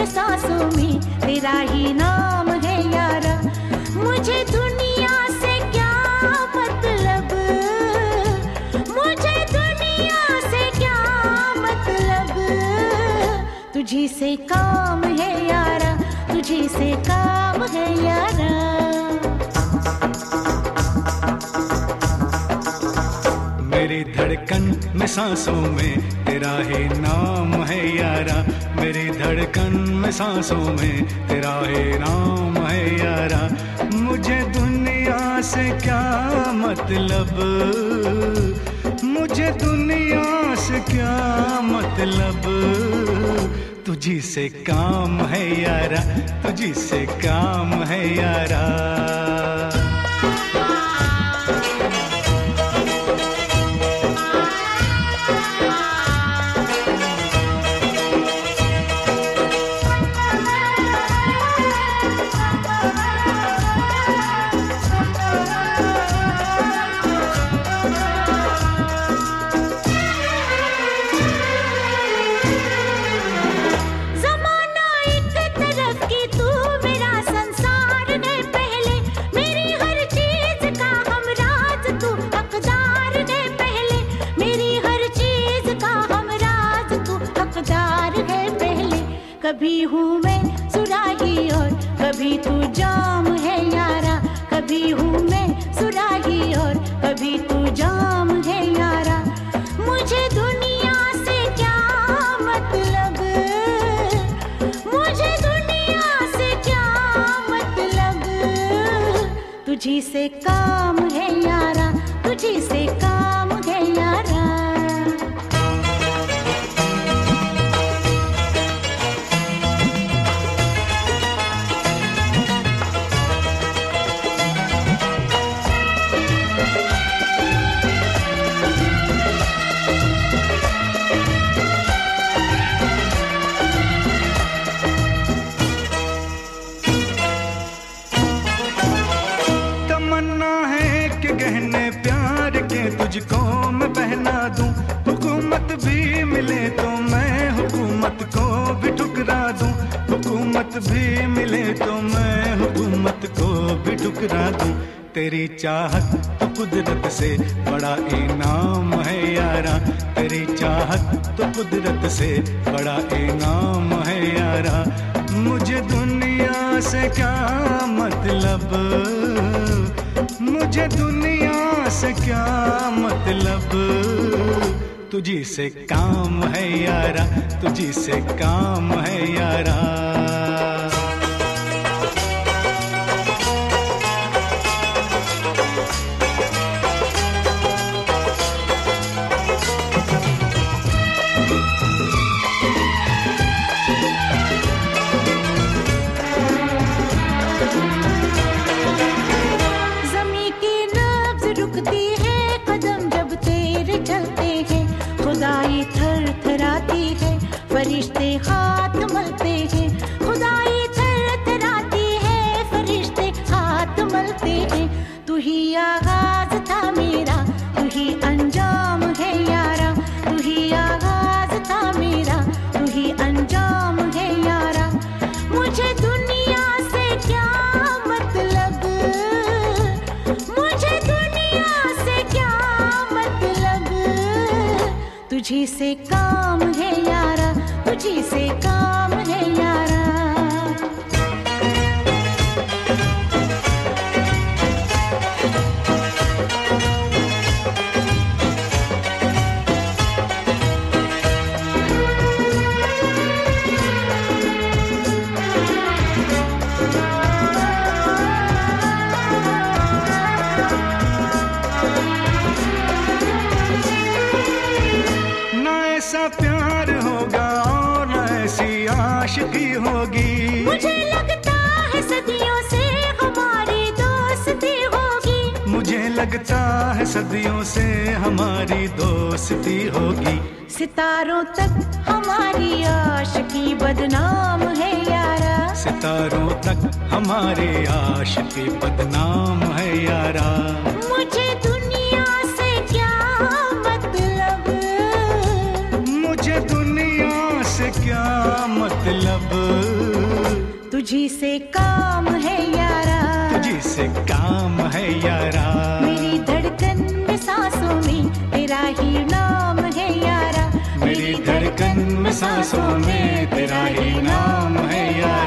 सांसों में तेरा ही नाम है यारा। मुझे दुनिया से क्या मतलब, मुझे दुनिया से क्या मतलब, तुझी से काम है यारा, तुझी से काम है यारा। मेरी धड़कन में सांसों में तेरा ही नाम है यारा, मेरी धड़कन में सांसों में तेरा ही नाम है यारा। मुझे दुनिया से क्या मतलब, मुझे दुनिया से क्या मतलब, तुझी से काम है यारा, तुझी से काम है यारा। कभी हूँ मैं सुराही और कभी तू जाम है यारा, कभी हूँ मैं सुराही और कभी तू जाम है यारा। मुझे दुनिया से क्या मतलब, मुझे दुनिया से क्या मतलब, तुझी से काम है यारा, तुझी से काम है यारा। गहने प्यार के तुझको मैं पहना दूं, हुकूमत भी मिले तो मैं हुकूमत को भी ठुकरा दूं, हुकूमत भी मिले तो मैं हुकूमत को भी ठुकरा दूं। तेरी चाहत तो कुदरत से बड़ा इनाम है यारा, तेरी चाहत तो कुदरत से बड़ा इनाम है यारा। मुझे दुनिया से क्या मतलब, मुझे दुनिया से क्या मतलब, तुझी से काम है यारा, तुझी से काम है यारा। खुदाई थर थराती है, फरिश्ते हाथ मलते हैं, खुदाई थर थराती है, फरिश्ते हाथ मलते हैं। तू ही आगाज था मेरा, तू ही अंजाम है यारा, तू ही आगाज था मेरा, तू ही अंजाम है यारा। मुझे दुनिया से क्या मतलब, मुझे दुनिया से क्या मतलब, तुझी से काम है यारा, तुझी से काम है यारा। ऐसा प्यार होगा और ऐसी आशिकी होगी, मुझे लगता है सदियों से हमारी दोस्ती होगी, मुझे लगता है सदियों से हमारी दोस्ती होगी। सितारों तक हमारी आशिकी बदनाम है यारा, सितारों तक हमारे आशिकी बदनाम है यारा। मुझे दुनिया से क्या मतलब, मुझे दुनिया से क्या मतलब, तुझी से काम है यारा, तुझी से काम है यारा। मेरी धड़कन में सांसों में तेरा ही नाम है यारा, मेरी धड़कन में सांसों में तेरा ही नाम है यारा।